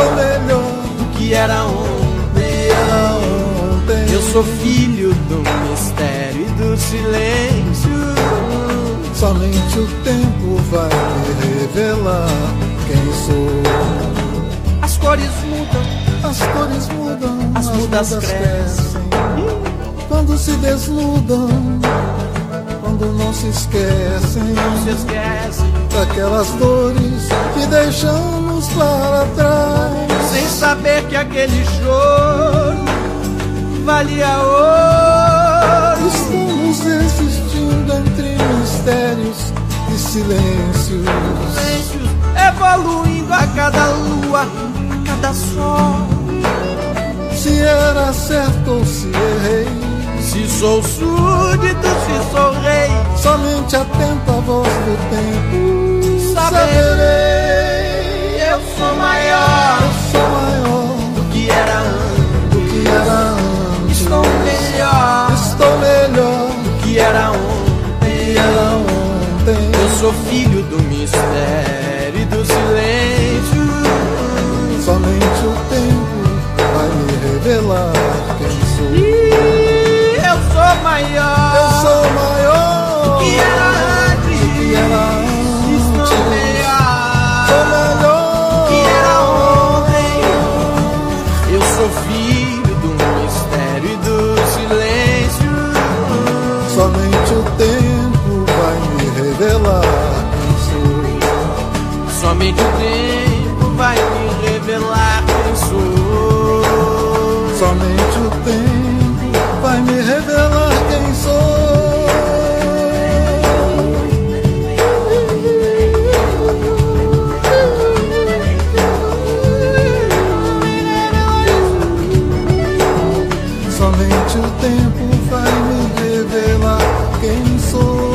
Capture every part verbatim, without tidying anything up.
estou melhor do que era ontem. era ontem. Eu sou filho do mistério e do silêncio. Somente o tempo vai me revelar quem sou. As cores mudam, as cores mudam, as, as mudas, mudas crescem. crescem. Quando se desnudam, quando não se esquecem, não se esquecem daquelas dores que deixamos para trás, sem saber que aquele choro valia ouro. Estamos existindo entre mistérios e silêncios, silêncios evoluindo a cada lua, a cada sol. Se era certo ou se errei, se sou súdito, se sou rei, somente atento à voz do tempo saberei. Eu sou maior, eu sou maior do que era antes, do que era antes. Estou melhor, estou melhor do que era ontem. Era ontem. Eu sou filho do mistério e do silêncio. Somente o tempo vai me revelar quem sou. E eu sou maior, eu sou maior do que era antes, do que era antes. Estou melhor, sou melhor do que era ontem. Eu sou filho do mistério e do silêncio. Somente o tempo vai me revelar quem sou. Somente o tempo vai me revelar quem sou. Somente o tempo vai me revelar quem sou. Somente o tempo vai me revelar quem sou.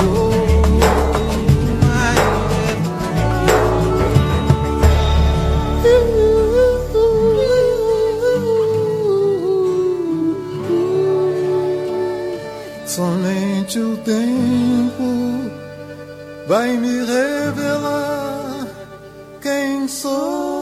Somente o tempo vai me revelar quem sou.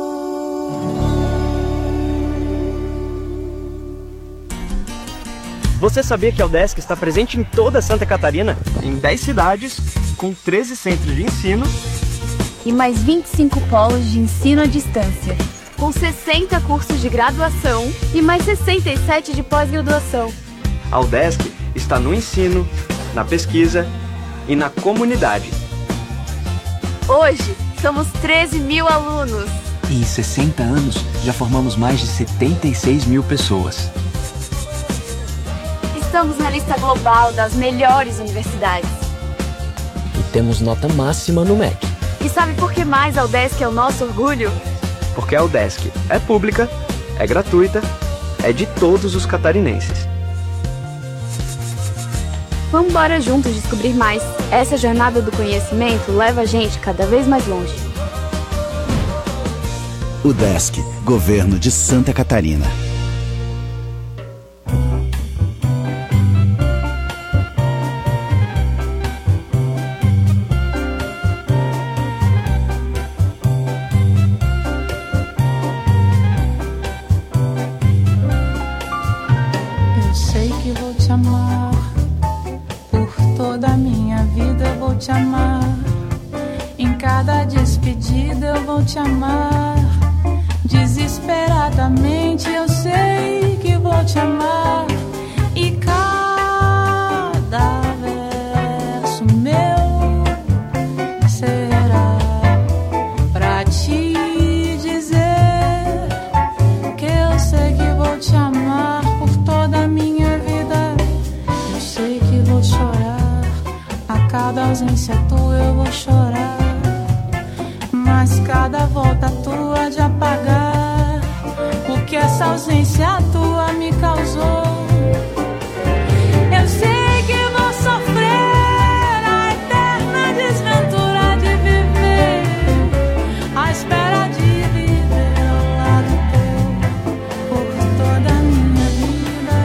Você sabia que a UDESC está presente em toda Santa Catarina? Em dez cidades, com treze centros de ensino e mais vinte e cinco polos de ensino à distância, com sessenta cursos de graduação e mais sessenta e sete de pós-graduação. A UDESC está no ensino, na pesquisa e na comunidade. Hoje, somos treze mil alunos. E em sessenta anos, já formamos mais de setenta e seis mil pessoas. Estamos na lista global das melhores universidades. E temos nota máxima no M E C. E sabe por que mais a UDESC é o nosso orgulho? Porque a UDESC é pública, é gratuita, é de todos os catarinenses. Vamos embora juntos descobrir mais. Essa jornada do conhecimento leva a gente cada vez mais longe. UDESC, Governo de Santa Catarina. Eu sei que vou te amar. Toda a minha vida eu vou te amar. Em cada despedida eu vou te amar. Desesperadamente eu sei que vou te amar. E cada verso meu será pra te dizer que eu sei que vou te amar por toda a minha vida. Eu sei que vou chorar. Cada ausência tua eu vou chorar, mas cada volta tua de apagar o que essa ausência tua me causou. Eu sei que vou sofrer a eterna desventura de viver, a espera de viver ao lado teu por toda a minha vida.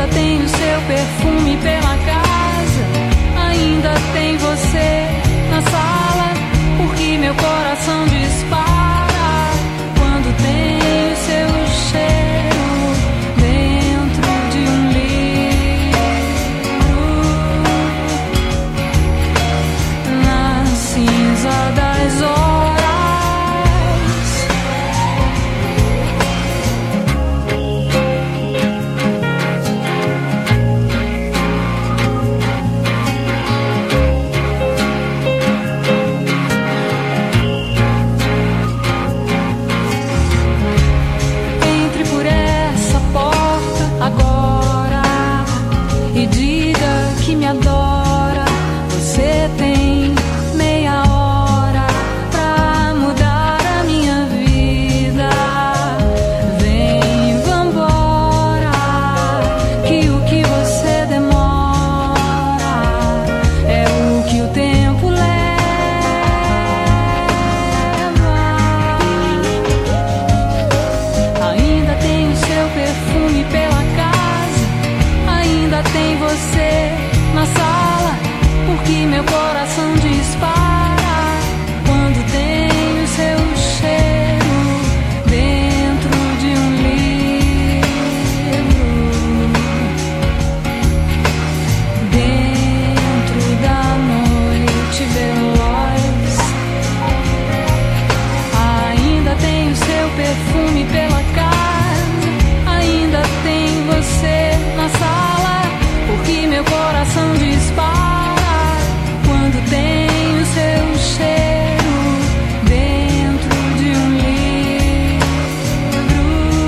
Ainda tem o seu perfume pela casa, ainda tem você na sala, porque meu coração dispara quando tem o seu cheiro dentro de um livro. Na cinza das horas, adora, você tem meia hora pra mudar a minha vida. Vem, vambora, que o que você demora é o que o tempo leva. Ainda tem o seu perfume pela casa, ainda tem você na sala, porque meu coração dispara quando tem o seu cheiro dentro de um livro. Dentro da noite veloz, ainda tem o seu perfume pela casa, ainda tem você na sala, porque meu coração dispara quando tem o seu cheiro dentro de um livro.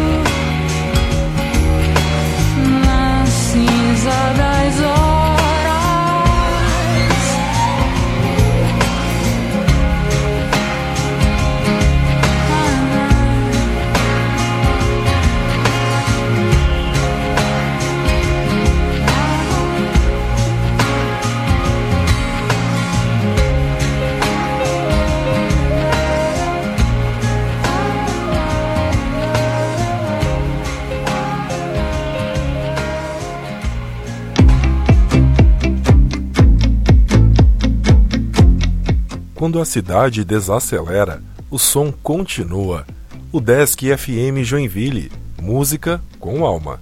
Na cinza das horas, Quando a cidade desacelera, o som continua. O Desk F M Joinville, música com alma.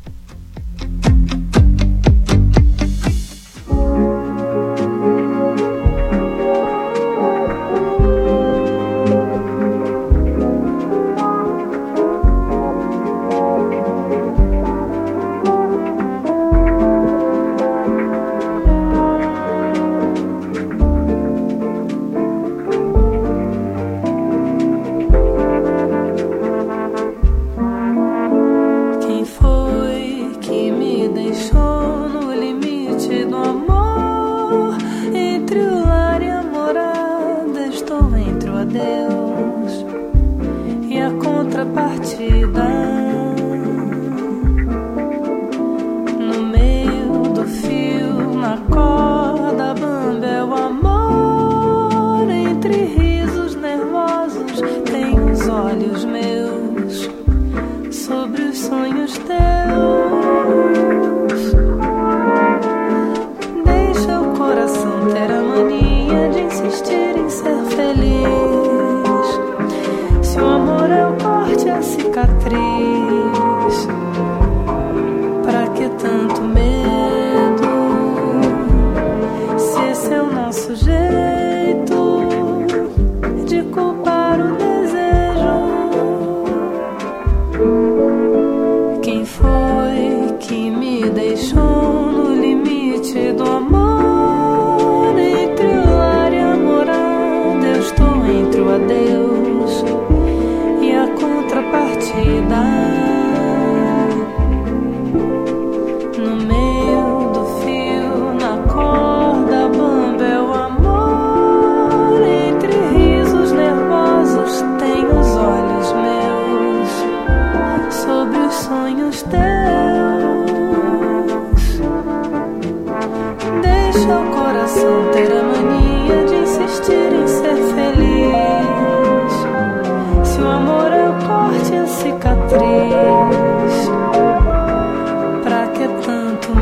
pra que tanto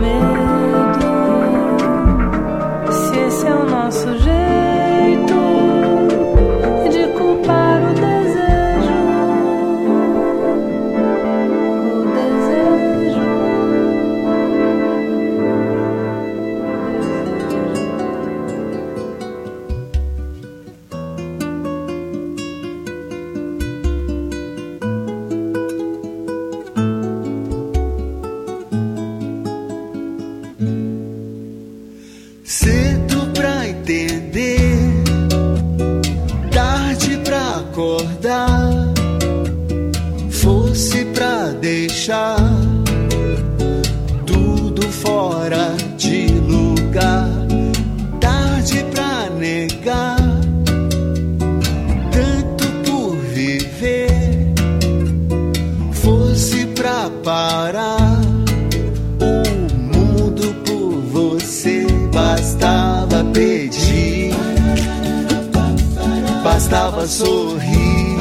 bastava sorrir,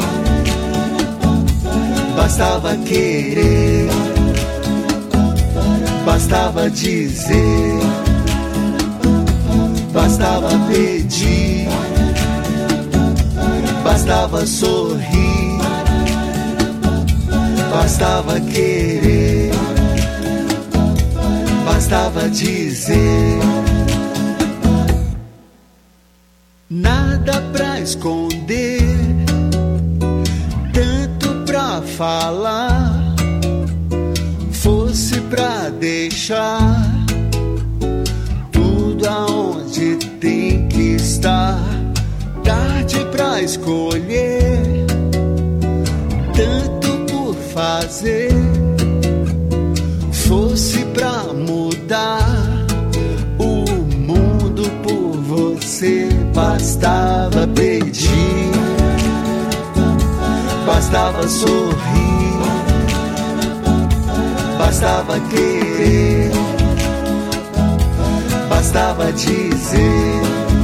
bastava querer, bastava dizer, bastava pedir, bastava sorrir, bastava querer, bastava dizer. Nada pra esconder, tanto pra falar, fosse pra deixar tudo aonde tem que estar. Tarde pra escolher, tanto por fazer, fosse pra mudar o mundo por você. Bastava pedir, bastava sorrir, bastava querer, bastava dizer,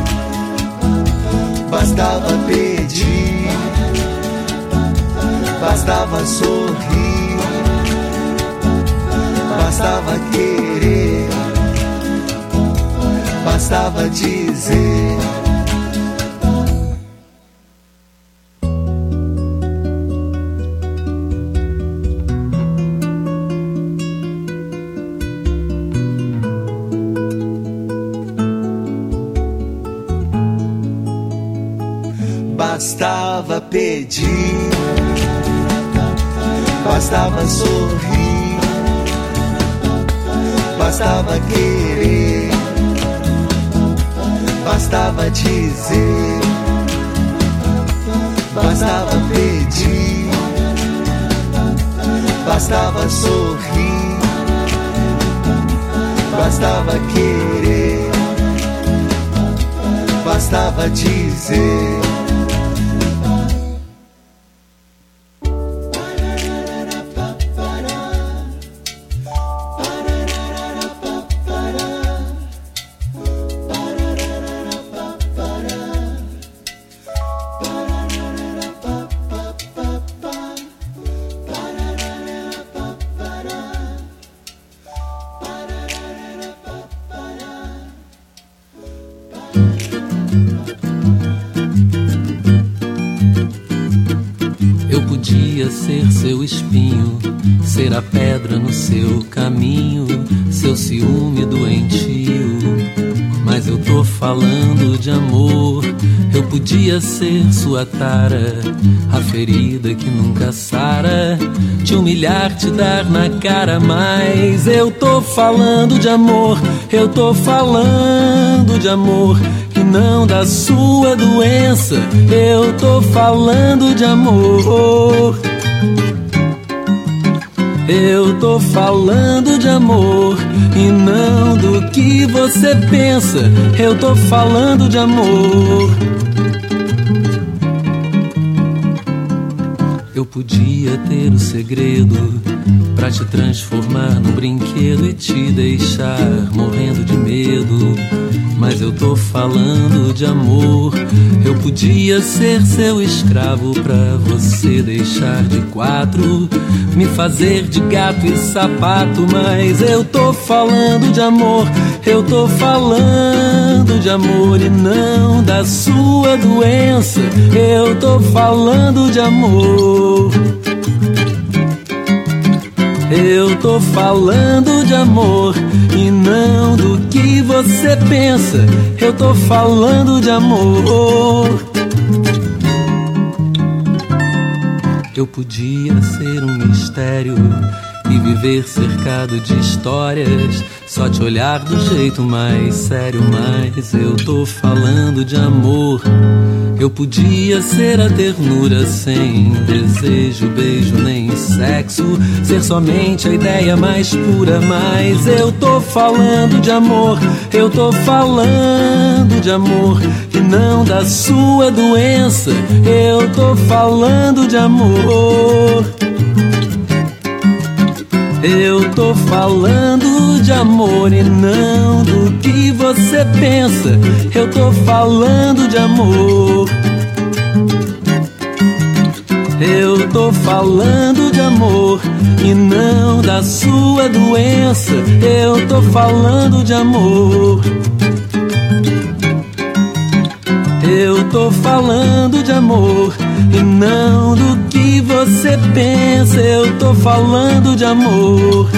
bastava pedir, bastava sorrir, bastava querer, bastava dizer. Bastava pedir, bastava sorrir, bastava querer, bastava dizer, bastava pedir, bastava sorrir, bastava querer, bastava dizer. Ser seu espinho, ser a pedra no seu caminho, seu ciúme doentio. Mas eu tô falando de amor. Eu podia ser sua tara, a ferida que nunca sara, te humilhar, te dar na cara. Mas eu tô falando de amor. Eu tô falando de amor, e não da sua doença. Eu tô falando de amor. Eu tô falando de amor e não do que você pensa. Eu tô falando de amor. Eu podia ter o segredo pra te transformar num brinquedo e te deixar morrendo de medo. Mas eu tô falando de amor. Eu podia ser seu escravo pra você deixar de quatro, me fazer de gato e sapato. Mas eu tô falando de amor. Eu tô falando de amor e não da sua doença. Eu tô falando de amor. Eu tô falando de amor e não do que você pensa. Eu tô falando de amor. Eu podia ser um mistério e viver cercado de histórias, só te olhar do jeito mais sério. Mas eu tô falando de amor. Eu podia ser a ternura sem desejo, beijo nem sexo, ser somente a ideia mais pura. Mas eu tô falando de amor. Eu tô falando de amor e não da sua doença. Eu tô falando de amor. Eu tô falando de amor e não do que você pensa. Eu tô falando de amor. Eu tô falando de amor e não da sua doença. Eu tô falando de amor. Eu tô falando de amor e não do que você pensa. Eu tô falando de amor.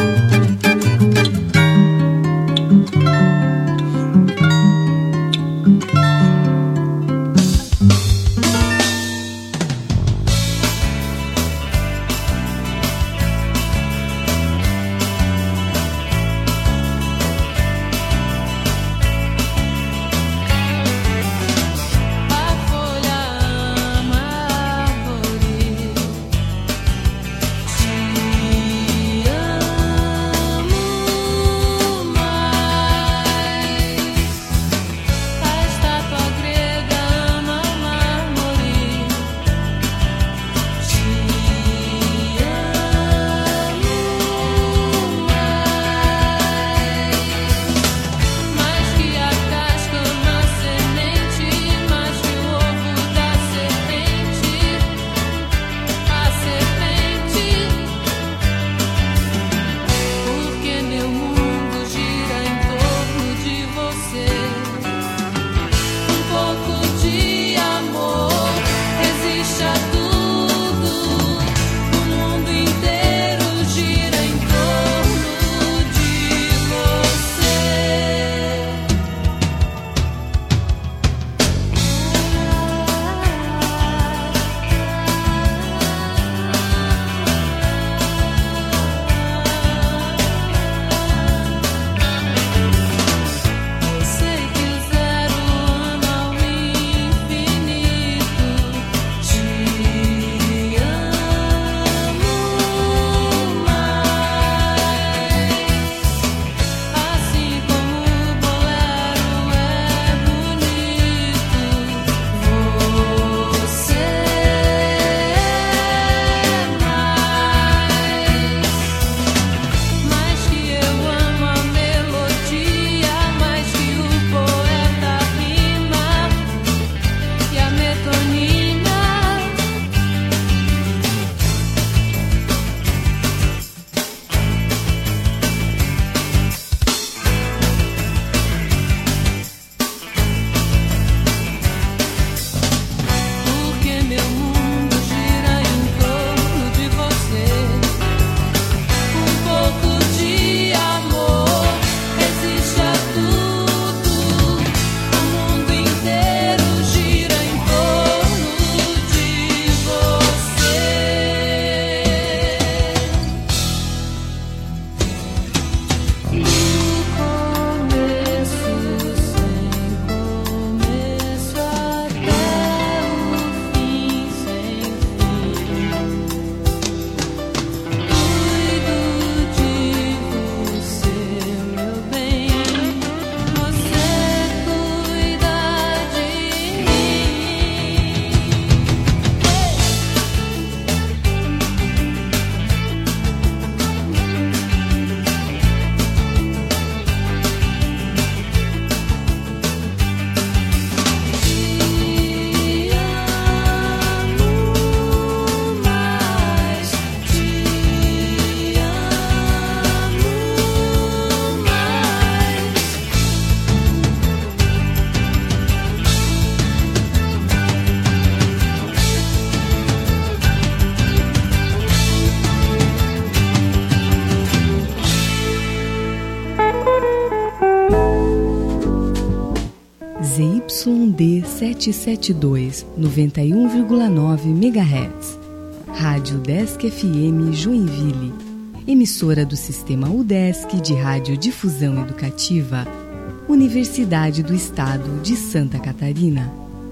Z Y D setecentos e setenta e dois, noventa e um vírgula nove megahertz. Rádio Udesc F M Joinville. Emissora do Sistema Udesc de Radiodifusão Educativa. Universidade do Estado de Santa Catarina.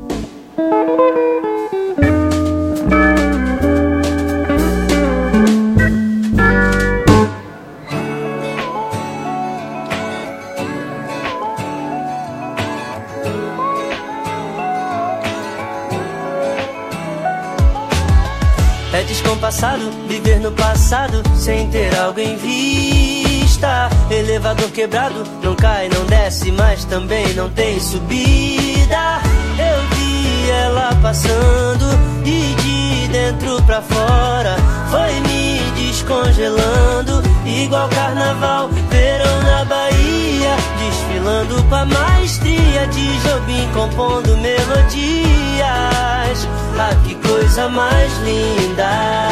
É descompassado viver no passado sem ter algo em vista. Elevador quebrado, não cai, não desce, mas também não tem subida. Eu vi vi ela passando e de dentro pra fora foi me descongelando, igual carnaval, verão na Bahia, desfilando com a maestria de Jobim, compondo melodias. Ah, que coisa mais linda.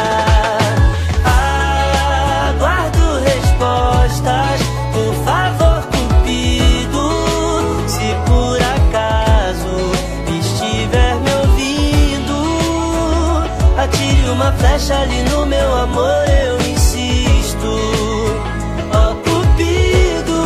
Aguardo respostas, por favor, Cupido. Se por acaso estiver me ouvindo, atire uma flecha ali no meu amor, eu insisto. Ó, Cupido.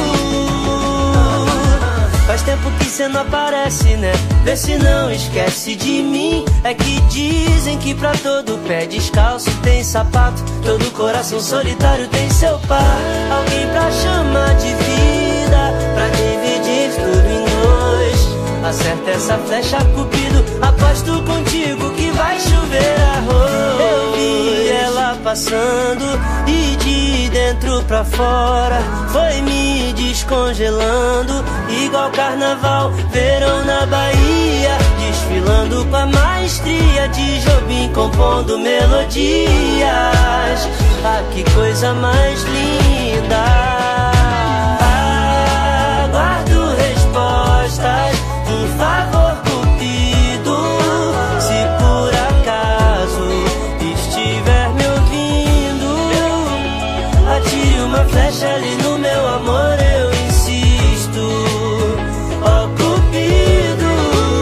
Faz tempo que cê não aparece, né? Vê se não esquece de mim. É que dizem que pra todo pé descalço tem sapato, todo coração solitário tem seu par. Alguém pra chamar de vida, pra dividir tudo em dois. Acerta essa flecha, Cupido, aposto contigo que vai chover arroz. Eu vi ela passando e de dentro pra fora foi me descongelando, igual carnaval, verão na Bahia, desfilando com a maestria de Jobim, compondo melodias. Ah, que coisa mais linda. Aguardo respostas, por favor, Cupido. Se por acaso estiver me ouvindo, atire uma flecha ali no meu amor, eu insisto. Ó, Cupido.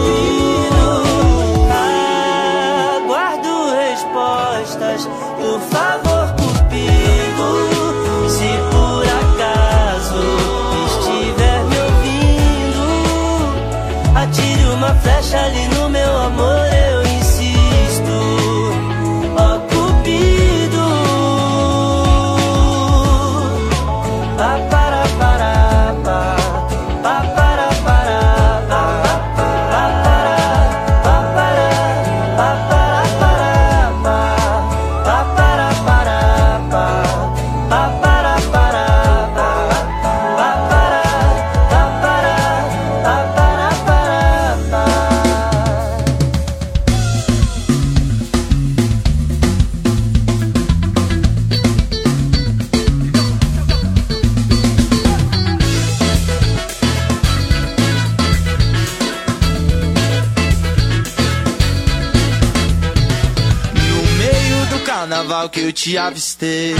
Aguardo respostas, por favor, Cupido. Se por acaso estiver me ouvindo, atire uma flecha ali no meu amor, eu insisto. Ó, Cupido. Pa para para pa, pa para para pa, pa para pa para pa para para pa, pa para para pa, pa para para pa, pa para pa para pa para para pa. No meio do carnaval que eu te avistei,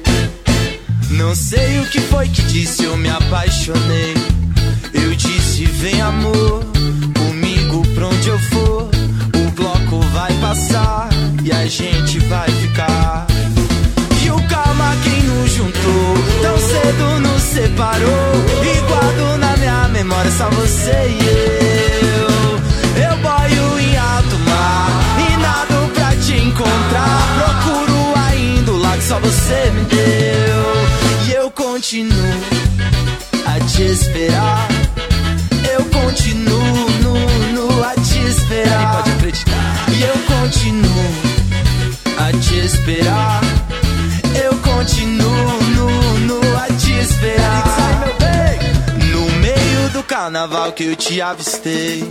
não sei o que foi que disse, eu me apaixonei. Eu disse, vem amor, comigo pra onde eu for. O bloco vai passar e a gente vai ficar. E o calma quem nos juntou, tão cedo nos separou. E guardo na minha memória só você e eu. Eu boio em alto mar e nado pra te encontrar. Procuro ainda o lar que só você me deu. E eu continuo a te esperar. Eu continuo no, no, a te esperar. Pode acreditar. E eu continuo a te esperar. Eu continuo no, no, a te esperar. No meio do carnaval que eu te avistei,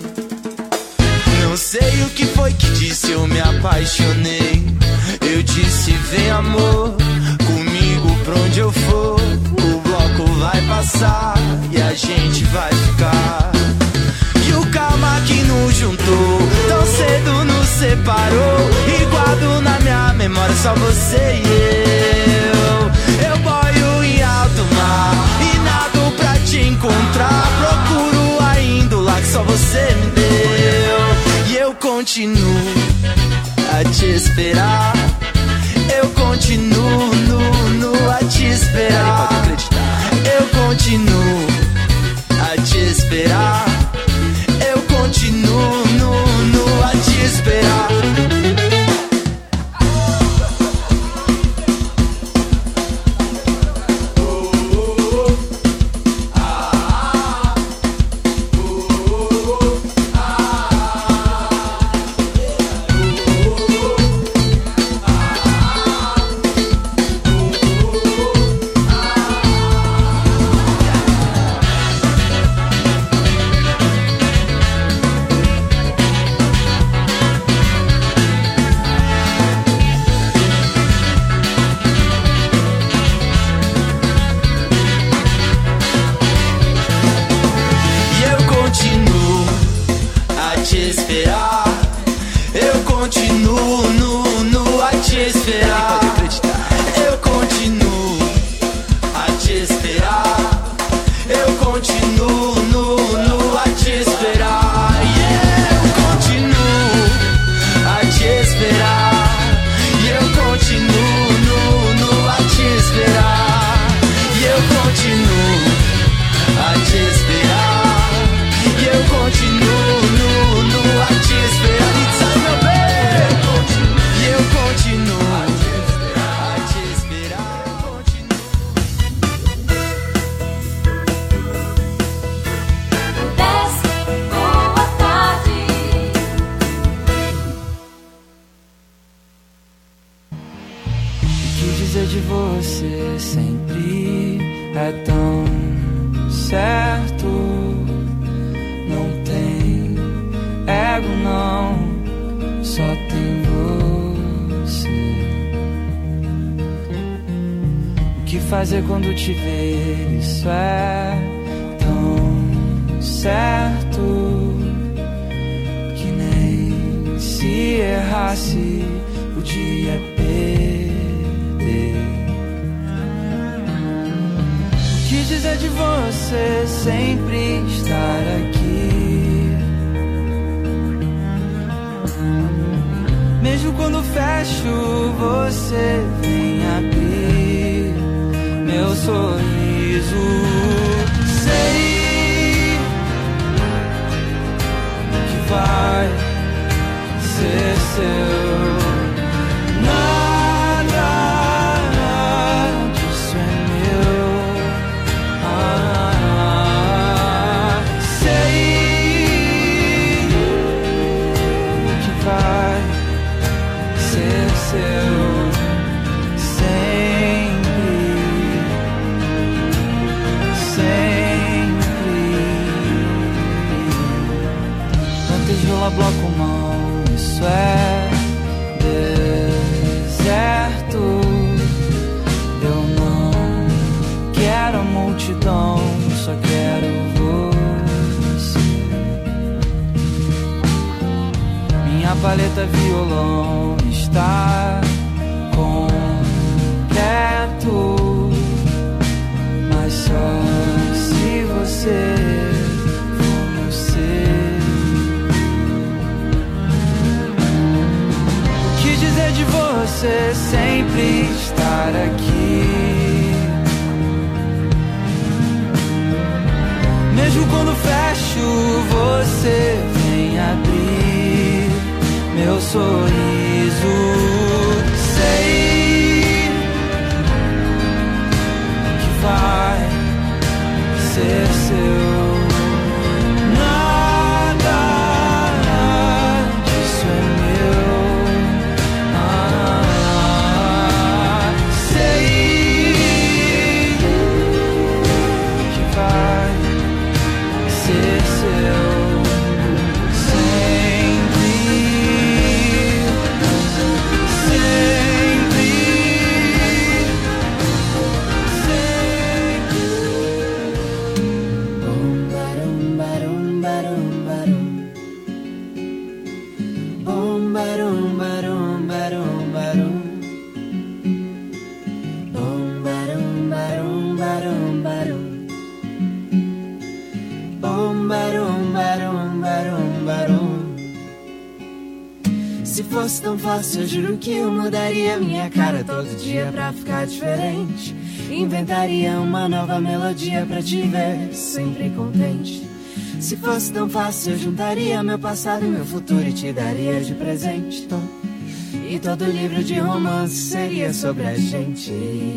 não sei o que foi que disse, eu me apaixonei. Eu disse, vem amor, comigo pra onde eu for. O bloco vai passar e a gente vai ficar. E o calma que nos juntou, tão cedo nos separou. E guardo na minha memória só você e eu. Eu boio em alto mar e nado pra te encontrar. Procuro ainda o lar que só você me deu. E eu continuo a te esperar. Eu continuo no, no, a te esperar. Pode acreditar. Eu continuo a te esperar. Eu continuo no, no, a te esperar. continuo a te esperar. E eu continuo nu, nu a te esperar. It's meu bem. E eu continuo a te esperar. Desce, boa tarde. O que dizer de você sempre é tão certo. Não tem ego, não, só tem você. O que fazer quando te ver? Isso é tão certo que nem se errasse podia perder. O que dizer de você sempre estar aqui? Mesmo quando fecho, você vem abrir meu sorriso. Sei que vai ser seu. Nada disso é meu. Ah, sei que vai ser seu sempre, sempre. Lantejola, bloco, mão, isso é deserto. Eu não quero a multidão, só quero você. Minha paleta violão está completo, mas só se você for meu ser. O que dizer de você sempre estar aqui? Mesmo quando fecho, você vem abrir meu sorriso. Sei que vai ser seu. Nada disso é meu. Ah, sei que vai ser seu. Se fosse tão fácil, eu juro que eu mudaria minha cara todo dia pra ficar diferente. Inventaria uma nova melodia pra te ver sempre contente. Se fosse tão fácil, eu juntaria meu passado e meu futuro e te daria de presente. Tom. E todo livro de romance seria sobre a gente.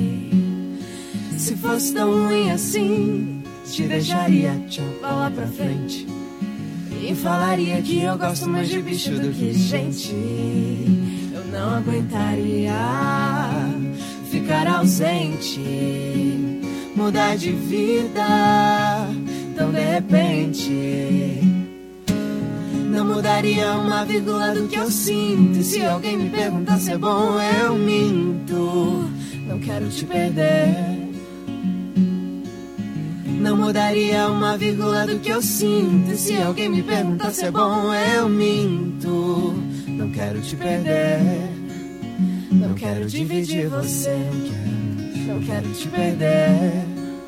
Se fosse tão ruim assim, te deixaria tchau, bola pra frente. E falaria que eu gosto mais de bicho do que gente. Eu não aguentaria ficar ausente, mudar de vida tão de repente. Não mudaria uma vírgula do que eu sinto. E se alguém me perguntar se é bom, eu minto. Não quero te perder. Não mudaria uma vírgula do que eu sinto. E se alguém me perguntar se é bom, eu minto. Não quero te perder. Não quero dividir você. Não quero te perder.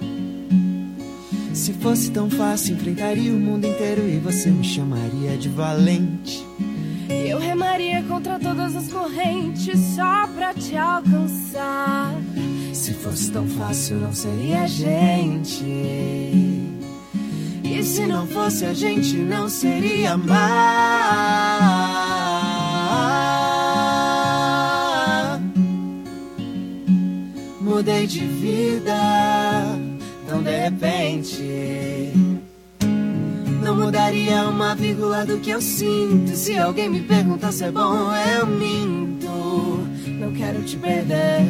Se fosse tão fácil, enfrentaria o mundo inteiro e você me chamaria de valente. Eu remaria contra todas as correntes só pra te alcançar. Se fosse tão fácil não seria a gente. E se não fosse a gente não seria amar. Mudei de vida tão de repente. Não mudaria uma vírgula do que eu sinto. Se alguém me perguntar se é bom, eu minto. Não quero te perder.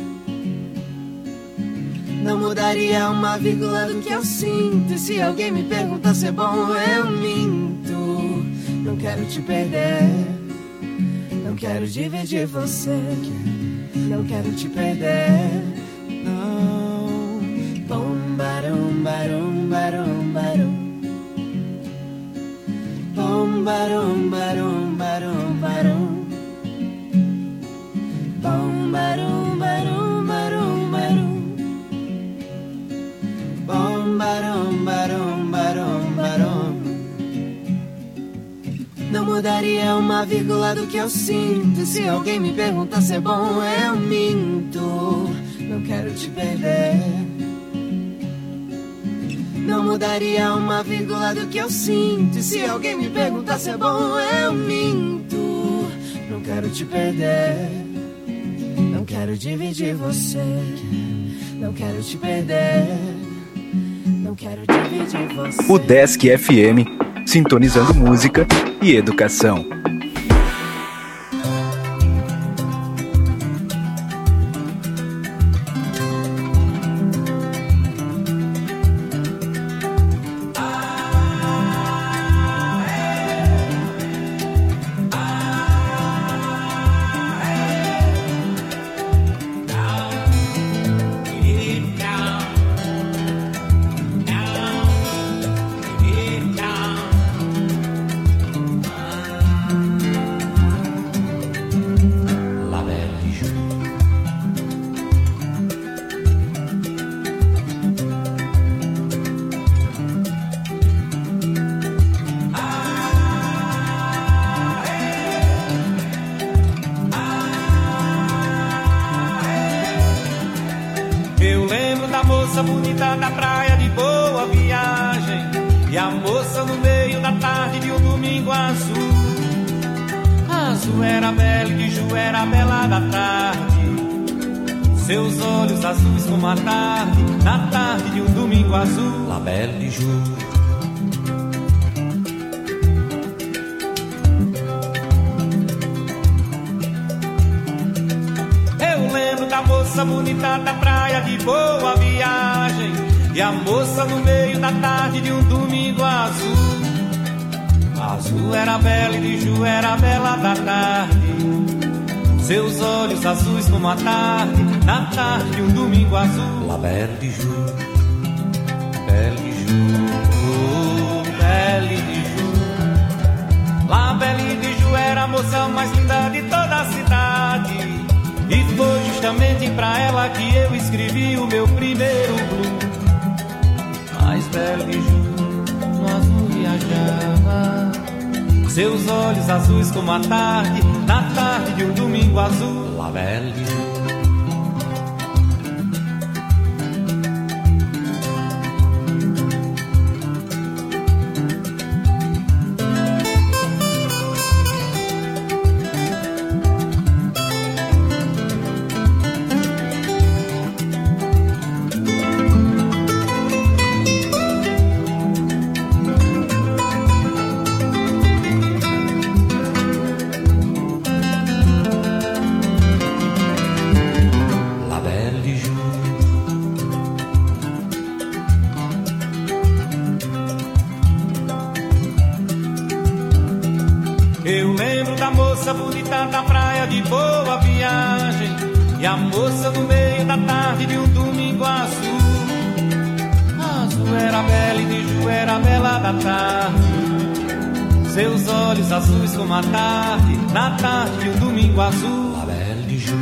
Não mudaria uma vírgula do que eu sinto. Se alguém me perguntar se é bom, eu minto. Não quero te perder. Não quero dividir você. Não quero te perder. Não. Bom, barum, barum, barum, barum. Bom, barum, barum, barum, barum. Bom, barum, barum, barum, barum. Bom, barum, barum, barum, barum. Não mudaria uma vírgula do que eu sinto. Se alguém me perguntar se é bom, eu minto. Não quero te perder. Não mudaria uma vírgula do que eu sinto. Se alguém me perguntar se é bom, eu minto. Não quero te perder. Não quero dividir você. Não quero te perder. Não quero dividir você. O Desk F M, sintonizando música e educação. Bonita da praia de Boa Viagem, e a moça no meio da tarde de um domingo azul. Azul era bela e de Ju era bela da tarde. Seus olhos azuis como a tarde, na tarde de um domingo azul. La Belle de Ju. Eu lembro da moça bonita da praia de Boa Viagem, e a moça no meio da tarde de um domingo azul. Azul era bela e de Ju era bela da tarde. Seus olhos azuis como a tarde, na tarde de um domingo azul. La Belle de Ju, Belle de Ju, oh, Belle de Ju. La Belle de Ju era a moça mais linda de toda a cidade, e foi justamente pra ela que eu escrevi o meu primeiro blues. Mas Belle de Ju no azul viajava, seus olhos azuis como a tarde, na tarde de um domingo azul. La Belle de Ju. Eu lembro da moça bonita da praia de Boa Viagem, e a moça no meio da tarde de um domingo azul. Azul era bela e de Ju era bela da tarde. Seus olhos azuis como a tarde, na tarde de um domingo azul. La Belle de Ju.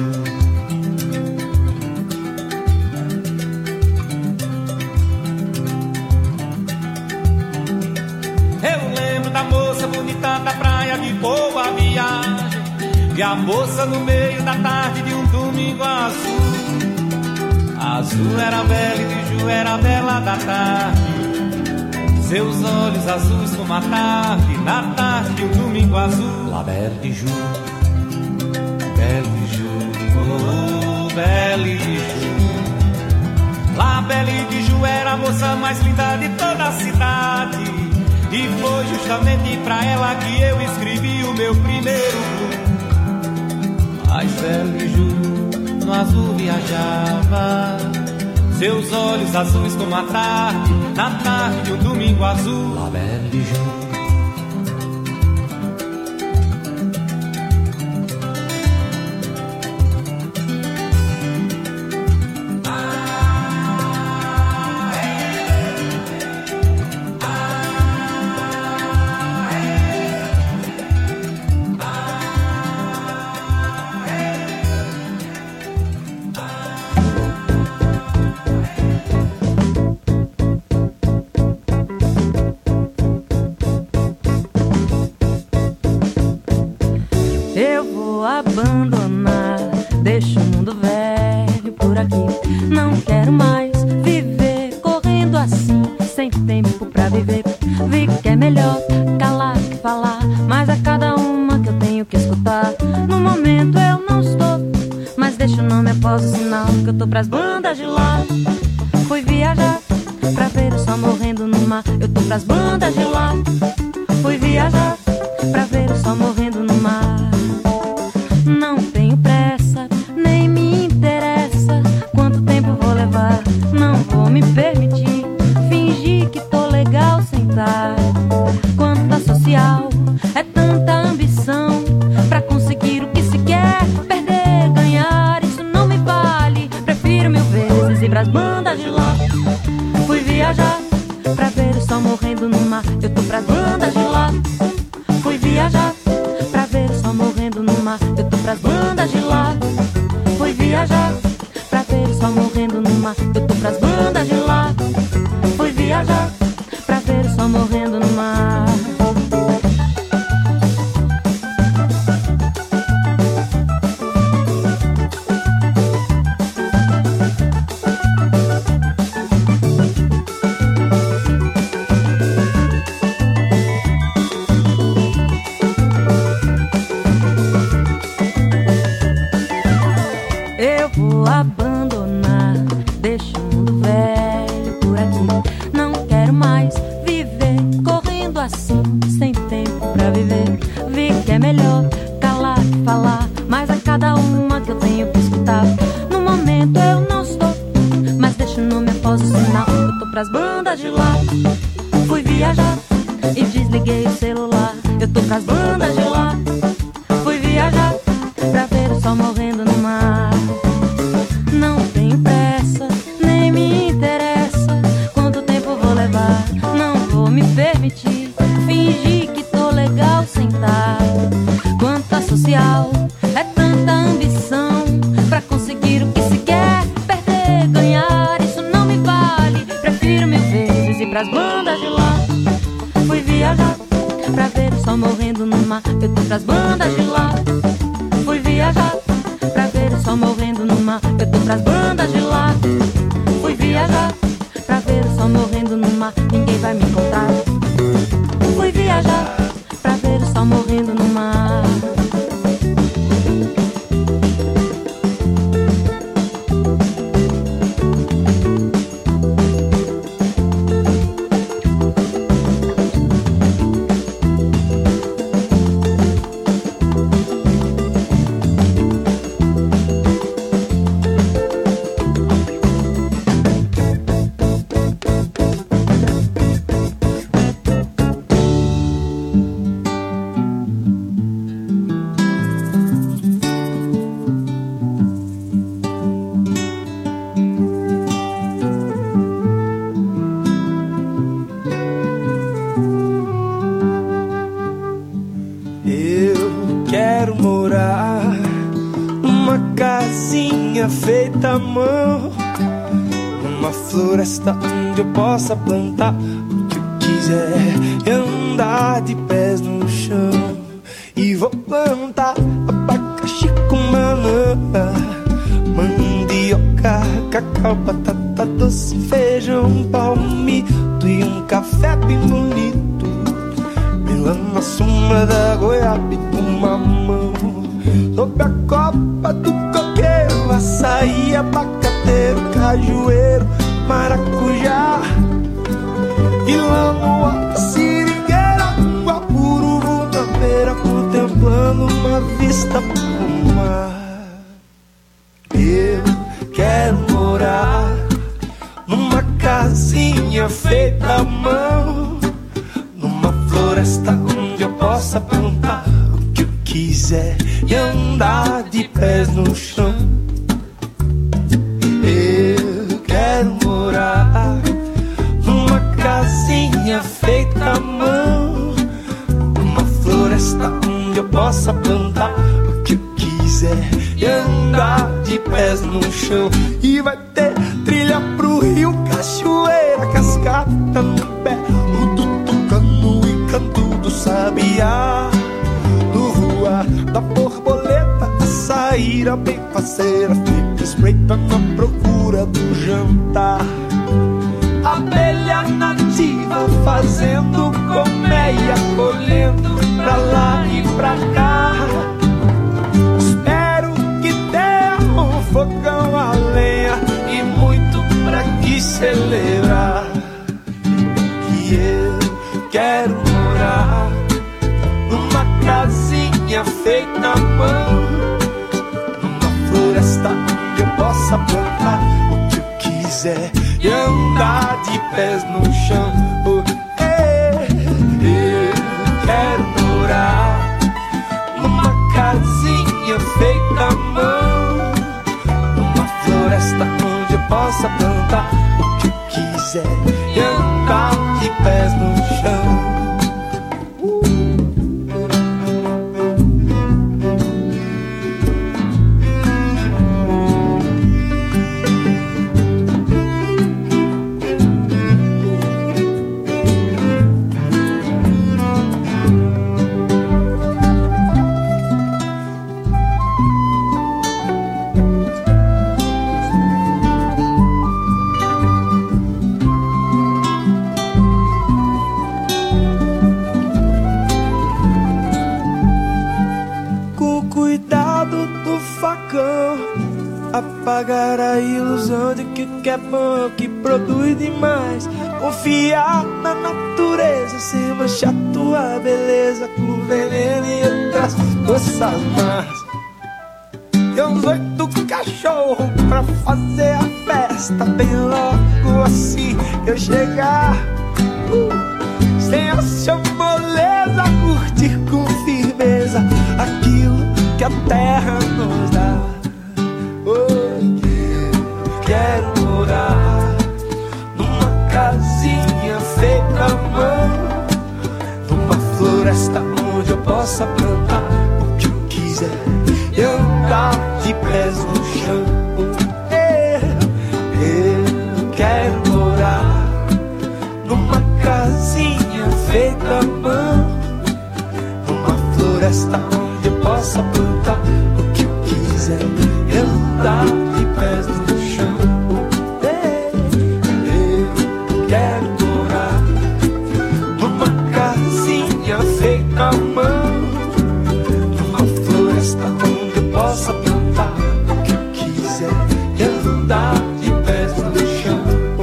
Eu lembro da moça bonita da praia de Boa Viagem, e a moça no meio da tarde de um domingo azul. Azul era a Bela e de Ju era a bela da tarde. Seus olhos azuis como a tarde, na tarde o domingo azul. La Belle de Ju, Belle de Ju, oh, Belle de Ju. La Belle de Ju era a moça mais linda de toda a cidade. E foi justamente pra ela que eu escrevi o meu primeiro blues. Mas Belle de Ju no azul viajava, seus olhos azuis como a tarde, na tarde de um domingo azul. La Belle de Ju. Abandonar, deixo o mundo velho por aqui. Não quero mais viver correndo assim, sem tempo pra viver. Vi que é melhor calar que falar, mas a cada uma que eu tenho que escutar. No momento eu não estou, mas deixo o nome após o sinal que eu tô pras bandas de lá. Fui viajar pra ver o sol morrendo no mar. Eu tô pras bandas de lá. Fui viajar pra ver o sol morrendo no mar. Não tenho pressa, nem me interessa quanto tempo vou levar. Não vou me permitir fingir que tô legal sem estar. Quanta social, é tanta ambição pra conseguir o que se quer. Perder, ganhar, isso não me vale. Prefiro mil vezes ir pras bandas de lá. Fui viajar pra ver o sol morrendo no mar. Eu tô pras bandas de lá. Fui viajar pra ver o sol morrendo no mar. Eu tô pras bandas de lá. Fui viajar pra ver o sol morrendo no mar. Eu tô pras bandas de lá. Fui viajar pra ver o sol morrendo no mar. Abandonar, deixo o mundo velho por aqui. Não quero mais viver correndo assim, sem tempo pra viver. Vi que é melhor calar que falar, mas a cada uma que eu tenho que escutar. No momento eu não estou, mas deixo o nome após o sinal. Eu tô pras bandas de lá. Fui viajar e desliguei o celular. Eu tô pras bandas de lá. Fui viajar pra ver o sol morrendo no mar. Não tenho pressa, nem me interessa quanto tempo vou levar. Não vou me permitir fingir que tô legal sem estar. Quanta social, é tanta ambição pra conseguir o que se quer. Perder, ganhar, isso não me vale. Prefiro mil vezes ir pras bandas de lá. Fui viajar pra ver o sol morrendo no mar. Eu tô pras bandas de lá. Fui viajar pra ver o sol morrendo no mar. Eu tô pras bandas de lá. Fui viajar pra ver o sol morrendo no mar. Ninguém vai me encontrar. Fui viajar pra ver o sol morrendo no mar. Feita à mão, numa floresta onde eu possa plantar o que eu quiser e andar de pés no chão. E vou plantar abacaxi com banana, mandioca, cacau cacau, batata doce, feijão, palmito e um café bem bonito. Melão na sombra da goiaba e do mamão. Sob a copa do coqueiro, açaí, abacateiro, cajueiro, maracujá. E lá no alto, seringueira, um guapuru na beira, contemplando uma vista pro mar. Eu quero morar numa casinha feita à mão, numa floresta onde eu possa plantar o que eu quiser e andar de pés no chão. Eu quero morar numa casinha feita à mão, numa floresta onde eu possa plantar o que eu quiser e andar de pés no chão. E vai ter trilha pro rio, cachoeira, cascata no pé, o tutucano e canto do sabiá. No voar da borboleta, a saíra bem faceira, fica espreita na procura do jantar. Abelha nativa fazendo colmeia, colhendo pra lá e pra cá. Espero que tenha um fogão a lenha e muito pra que celebrar. Que eu quero morar numa casinha feita à mão, numa floresta onde eu possa plantar o que eu quiser e andar de pés no chão. Oh, eh, eu quero morar numa casinha feita à mão, numa floresta onde eu possa plantar o que eu quiser e andar de pés no chão. Apagar a ilusão de que o que é bom, que produz demais. Confiar na natureza, sem manchar tua beleza com veneno e outras coisas más. E uns oito cachorros pra fazer a festa, bem logo assim eu chegar. uh, Sem a sua moleza, curtir com firmeza aquilo que a terra nos dá. Quero morar numa casinha feita à mão, numa floresta onde eu possa plantar o que eu quiser e andar de pés no chão. Eu quero morar numa casinha feita à mão, numa floresta onde eu possa plantar o que eu quiser e andar de pés no chão. Feita à mão, numa floresta onde eu possa plantar o que eu quiser e andar de pés no chão.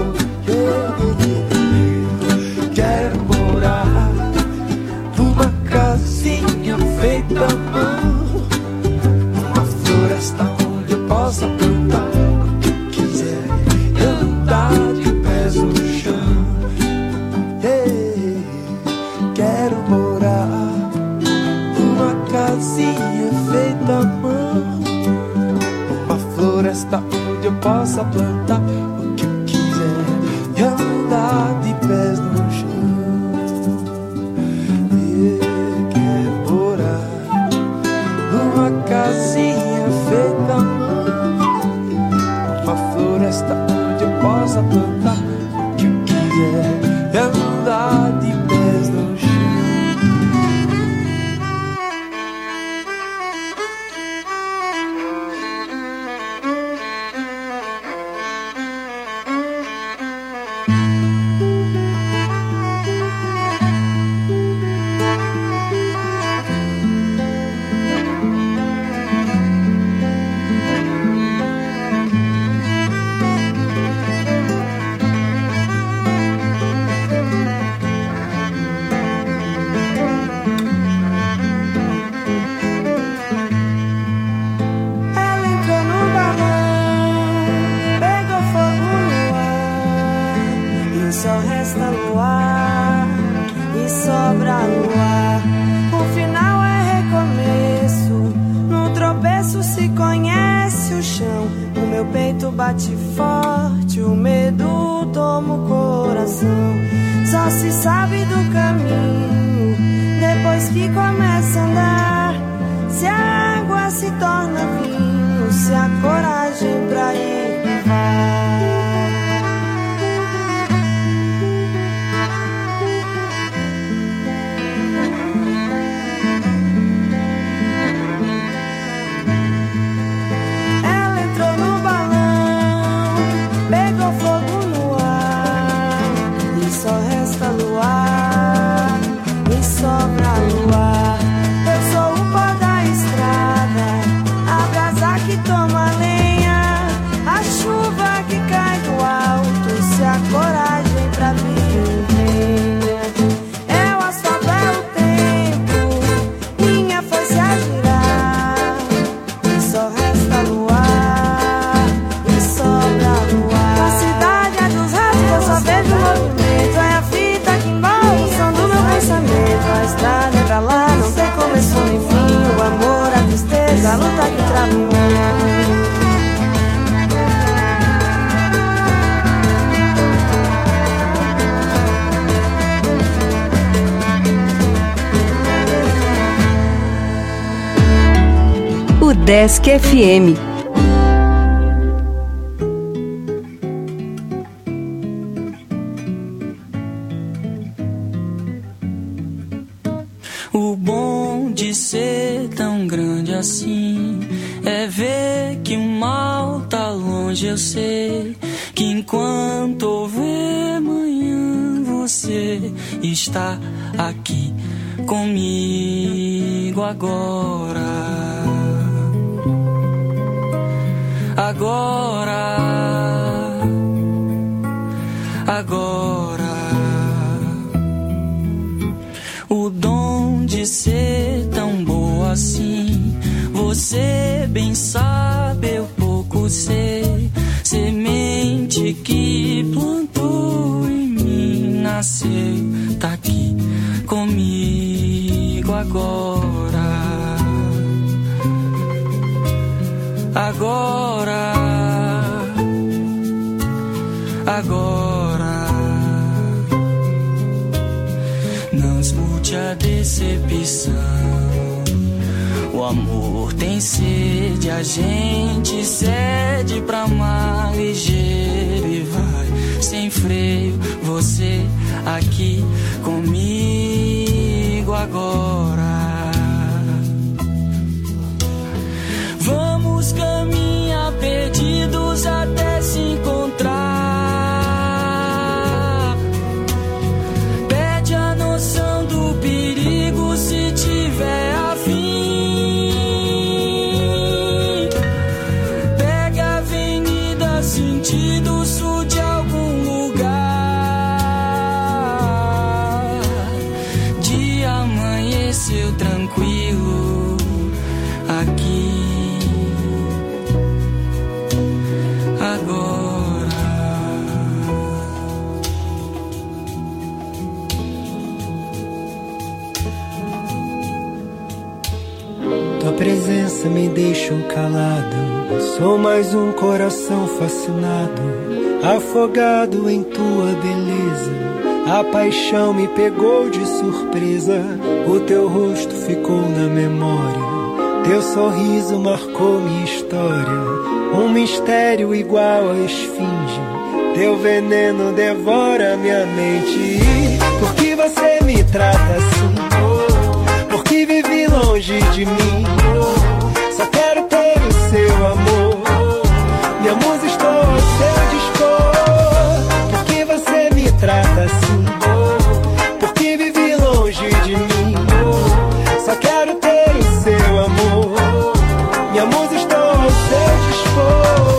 Eu quero morar numa casinha feita à mão, numa floresta onde eu possa plantar o que eu quiser e andar de pés no chão. Quero morar numa casinha feita à mão, numa floresta onde eu possa plantar o que eu quiser e andar de pés no chão. Eu quero morar numa casinha feita à mão, numa floresta onde eu possa plantar o que eu quiser e andar de pés no chão. luar e sobra luar. O final é recomeço, no tropeço se conhece o chão. O meu peito bate forte, o medo toma o coração. Só se sabe do caminho depois que começa a andar. Se a água se torna vinho, se a coragem pra ir que vai. A luta que trava o Desk F M. O bom de ser tão grande assim é ver que o mal tá longe. Eu sei que enquanto houver manhã, você está aqui comigo agora. Agora, agora. O dom de ser tão boa assim, você bem sabe, eu pouco sei. Semente que plantou em mim nasceu, tá aqui comigo agora. Agora, agora. Não escute a decepção. O amor tem sede, a gente cede pra amar ligeiro e vai sem freio. Você aqui comigo agora. Vamos caminhar perdidos até se encontrar. Perde a noção do perigo se tiver afim. Pega a avenida sentido sul de algum lugar. Dia amanheceu tranquilo aqui. Tua presença me deixou calado. Sou mais um coração fascinado, afogado em tua beleza. A paixão me pegou de surpresa. O teu rosto ficou na memória. Teu sorriso marcou minha história. Um mistério igual a esfinge. Teu veneno devora minha mente. Por que você me trata assim? Por que vive longe de mim? Só quero ter o seu amor. Minha musa, estou ao seu dispor. Por que você me trata assim? Por que vive longe de mim? Só quero ter o seu amor. Minha musa, estou ao seu dispor.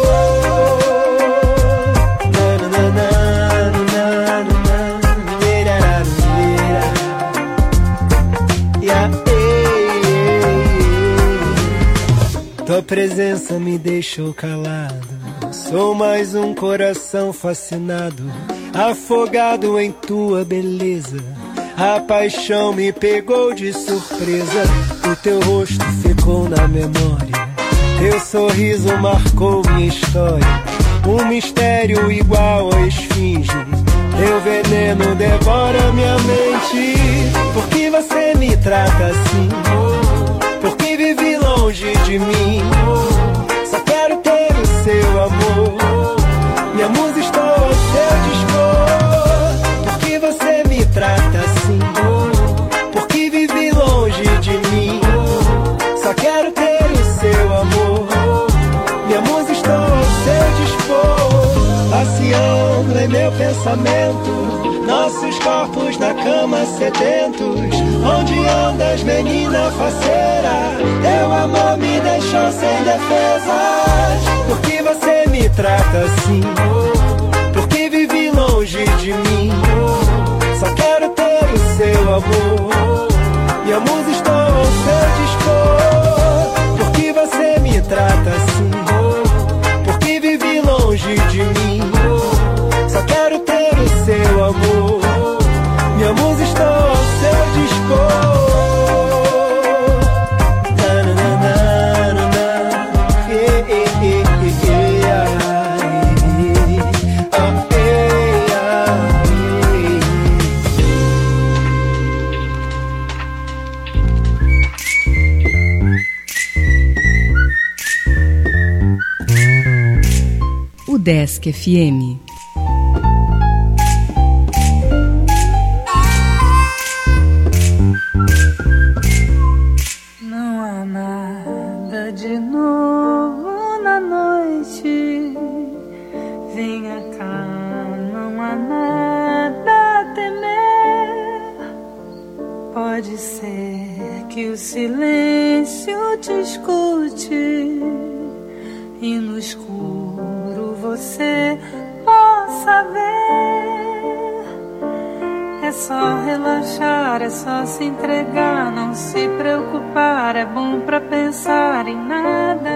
Tua presença me deixou calado. Sou mais um coração fascinado, afogado em tua beleza. A paixão me pegou de surpresa. O teu rosto ficou na memória, teu sorriso marcou minha história. Um mistério igual a esfinge, teu veneno devora minha mente. Por que você me trata assim? Por que vive longe de mim? Só quero ter o seu amor, minha musa estou ao seu dispor. Por que você me trata assim? Por que vive longe de mim? Só quero ter o seu amor, minha musa estou ao seu dispor. Passeando em meu pensamento, nossos corpos na cama sedentos. Onde andas, menina faceira? Teu amor me deixou sem defesas. Por que você me trata assim? Por que vive longe de mim? Só quero ter o seu amor, minha musa estou ao seu dispor. Por que você me trata assim? Por que vive longe de mim? Só quero ter o seu amor, minha musa estou ao seu dispor. Udesc F M. Não há nada de novo na noite. Venha cá, não há nada a temer. Pode ser que o silêncio te escute e no escuro você possa ver. É só relaxar, é só se entregar, não se preocupar. É bom pra pensar em nada,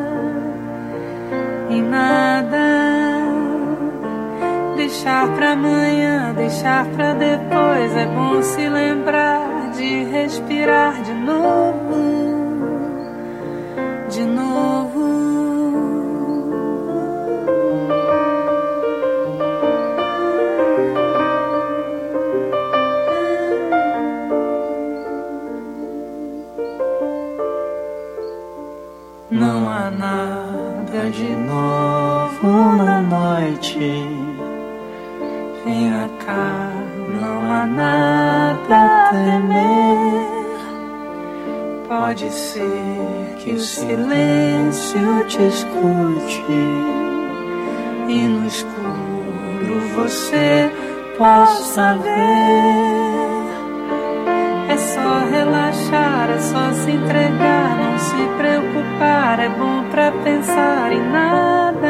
em nada. Deixar pra amanhã, deixar pra depois. É bom se lembrar de respirar de novo, de novo. Não há nada de novo na noite. Venha cá, não há nada a temer. Pode ser que o silêncio te escute e no escuro você possa ver. É só relaxar, é só se entregar, não se preocupar. É bom pra pensar em nada,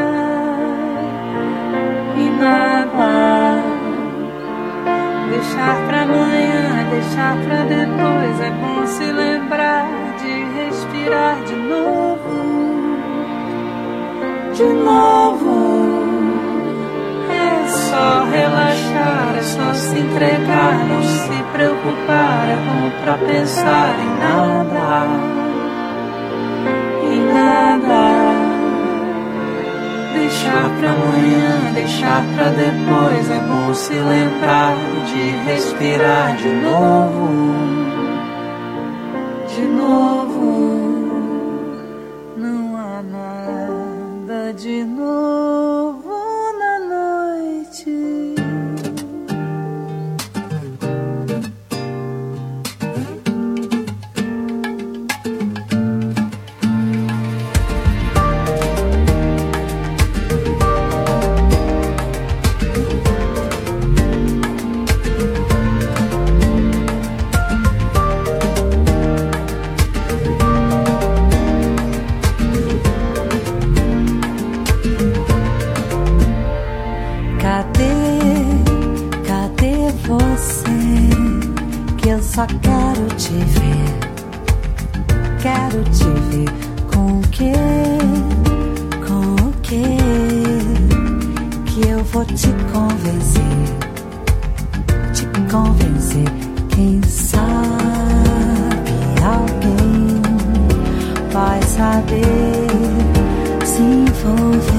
em nada. Deixar pra amanhã, deixar pra depois. É bom se lembrar de respirar de novo, de novo. É só relaxar, é só se entregar, não se preocupar. É bom pra pensar em nada, em nada. Deixar pra amanhã, deixar pra depois. É bom se lembrar de respirar de novo, de novo. Não há nada de novo na noite. Só quero te ver, quero te ver com o que, com o que, que eu vou te convencer, te convencer. Quem sabe alguém vai saber se envolver.